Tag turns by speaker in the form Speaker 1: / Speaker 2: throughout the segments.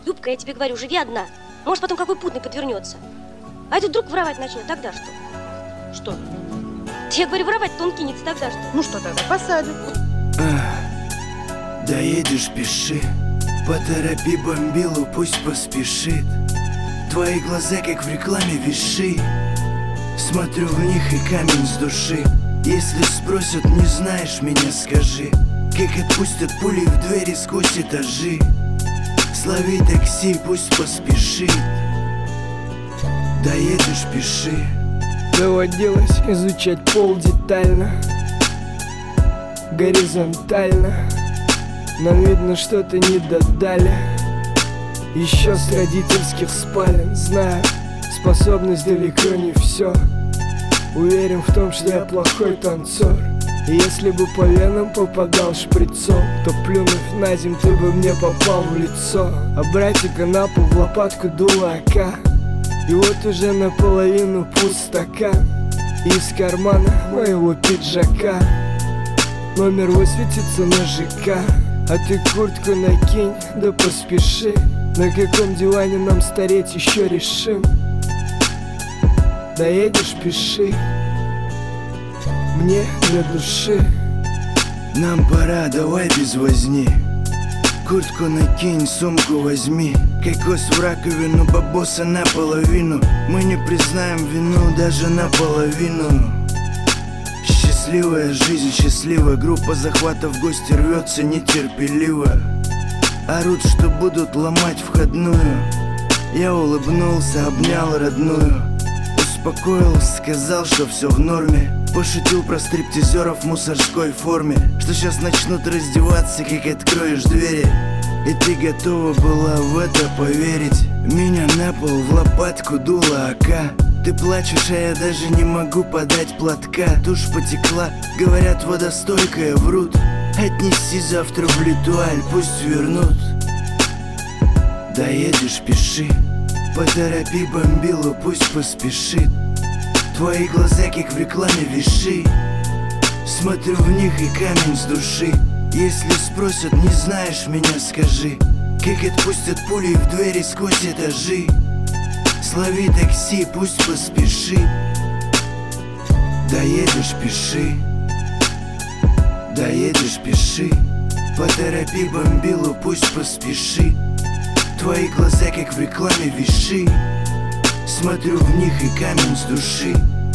Speaker 1: Любка, я тебе говорю, живи одна. Может, потом какой путный подвернется. А этот вдруг воровать начнет, тогда что?
Speaker 2: Что?
Speaker 1: Я говорю, воровать-то он кинется, тогда что?
Speaker 2: Ну что тогда, посадят.
Speaker 3: Доедешь, пиши. Поторопи бомбилу, пусть поспешит. Твои глаза, как в рекламе, виши. Смотрю в них и камень с души. Если спросят, не знаешь меня, скажи. Как отпустят пули в двери сквозь этажи. Слови такси, пусть поспешит. Доедешь, пиши.
Speaker 4: Доводилось изучать пол детально, горизонтально. Нам видно, что-то не додали. Еще с родительских спален. Знаю, способность далеко не все. Уверен в том, что я плохой танцор. И если бы по венам попадал шприцом, то плюнув на земь, ты бы мне попал в лицо. А братика на пол в лопатку дуло АК. И вот уже наполовину пуст стакан. И из кармана моего пиджака номер высветится на ЖК. А ты куртку накинь, да поспеши. На каком диване нам стареть еще решим. Доедешь, пиши. Мне для души.
Speaker 3: Нам пора, давай без возни. Куртку накинь, сумку возьми. Кокос в раковину, бабоса наполовину. Мы не признаем вину даже наполовину. Счастливая жизнь, счастливая группа захвата в гости рвется нетерпеливо. Орут, что будут ломать входную. Я улыбнулся, обнял родную. Успокоил, сказал, что все в норме. Пошутил про стриптизеров в мусорской форме. Что сейчас начнут раздеваться, как откроешь двери. И ты готова была в это поверить. Меня на пол в лопатку дуло АК. Ты плачешь, а я даже не могу подать платка. Тушь потекла, говорят, водостойкая, врут. Отнеси завтра в Литуаль, пусть вернут. Доедешь, пиши. Поторопи бомбилу, пусть поспешит. Твои глаза, как в рекламе, виши. Смотрю в них и камень с души. Если спросят, не знаешь меня, скажи. Как отпустят пули в двери сквозь этажи. Слови такси, пусть поспешит. Доедешь, пиши. Доедешь, пиши. Поторопи бомбилу, пусть поспешит. Твои глаза, как в рекламе, виши. Смотрю в них и камень с души.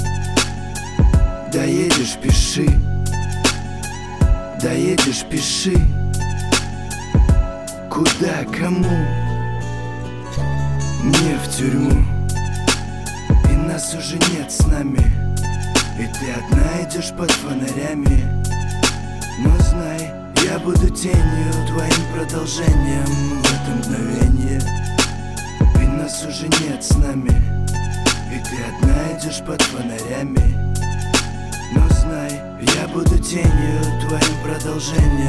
Speaker 3: Доедешь, пиши. Доедешь, пиши. Куда, кому? Мне в тюрьму. И нас уже нет с нами. И ты одна идешь под фонарями. Но знай, я буду тенью, твоим продолжением в это мгновение. И нас уже нет с нами. И ты одна идешь под фонарями. Но знай, я буду тенью, твоим продолжением